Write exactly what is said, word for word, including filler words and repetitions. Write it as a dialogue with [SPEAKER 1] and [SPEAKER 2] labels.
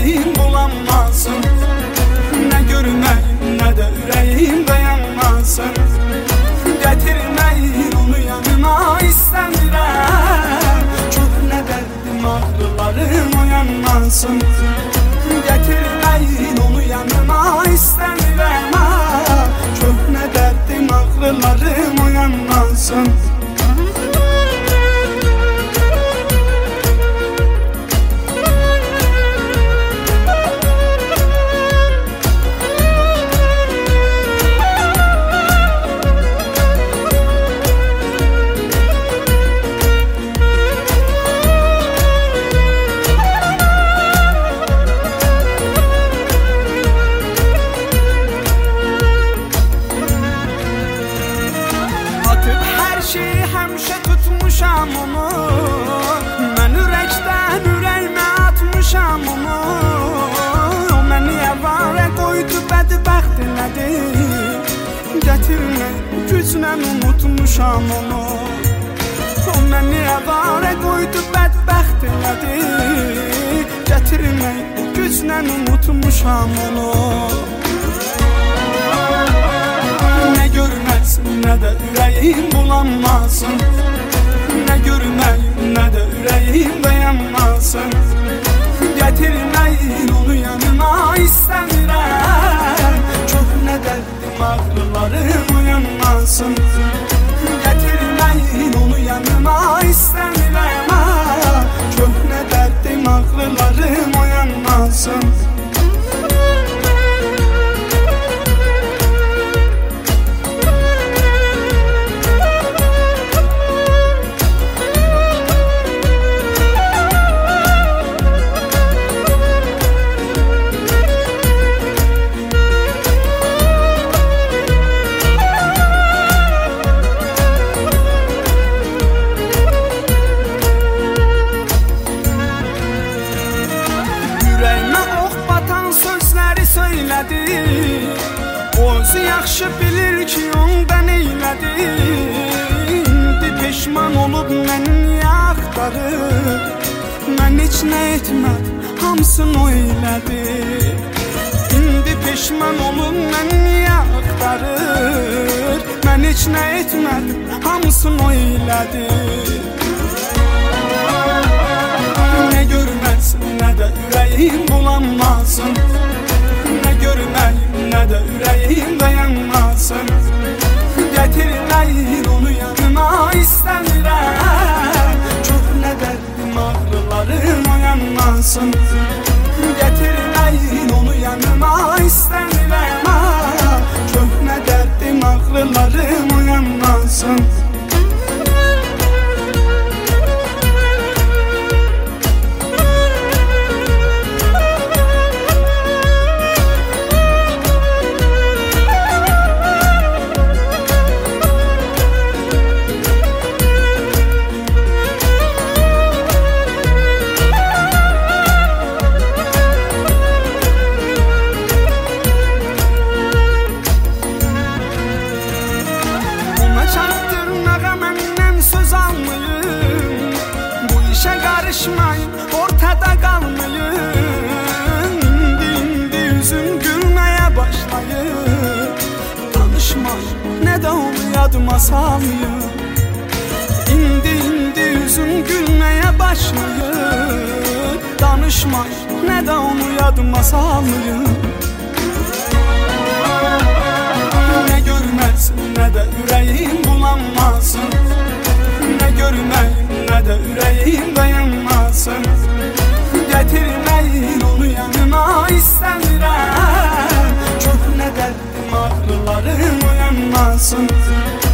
[SPEAKER 1] ürəyim bulanmasın. Nə görməyim, nə də ürəyim dayanmasın. Gətirməyin onu yanıma istəmirəm. Çox nə dərdim ağrılarım oyanmasın. Gətirməyin onu yanıma istəmirəm. Çox nə dərdim ağrılarım oyanmasın. Həmişə tutmuşam onu, mən ürəkdən ürəyimə atmışam onu. O məni əvarə qoydu, bədbəxt elədi. Gətirmək güclə unutmuşam onu. O məni əvarə qoydu, bədbəxt elədi. Gətirmək güclə unutmuşam onu. Nə görməsin, nə də ürəyim bulanmasın. Nə görməyim, nə də ürəyim dayanmasın. Gətirməyin onu yanıma istəmirəm. Çox nə dərdim ağrılarım oyanmasın. Gətirməyin onu yanıma istəmirəm. Çox nə dərdim ağrılarım oyanmasın. O özü yaxşı bilir ki, onda neylədi. İndi peşman olub məni niyə axtarır? Mən heç nə etmədim, hamısını o elədi. İndi peşman olub məni niyə axtarır? Mən heç nə etmədim, hamısını o elədi. Nə görməsin, nə də ürəyim bulanmasın. Nə görməyim, nə də ürəyim dayanmasın. Gətirməyin onu yanıma istəmirəm. Çox nə dərdim ağrılarım oyanmasın. Gətirməyin onu yanıma istəmirəm. Çox nə dərdim ağrılarım oyanmasın. Karışmayın, ortada qalmayın. İndi, indi üzüm gülməyə başlayın. Danışmayın, nə də onu yadıma salmayın. İndi, indi üzüm gülməyə başlayın. Danışmayın, nə də onu yadıma salmayın. Nə görməsin, nə də ürəyim bulanmasın. Nə görməyim, nə də ürəyim dayanmasın. Gətirməyin onu yanıma istəmirəm. Çox nə dərdim ağrılarım oyanmasın.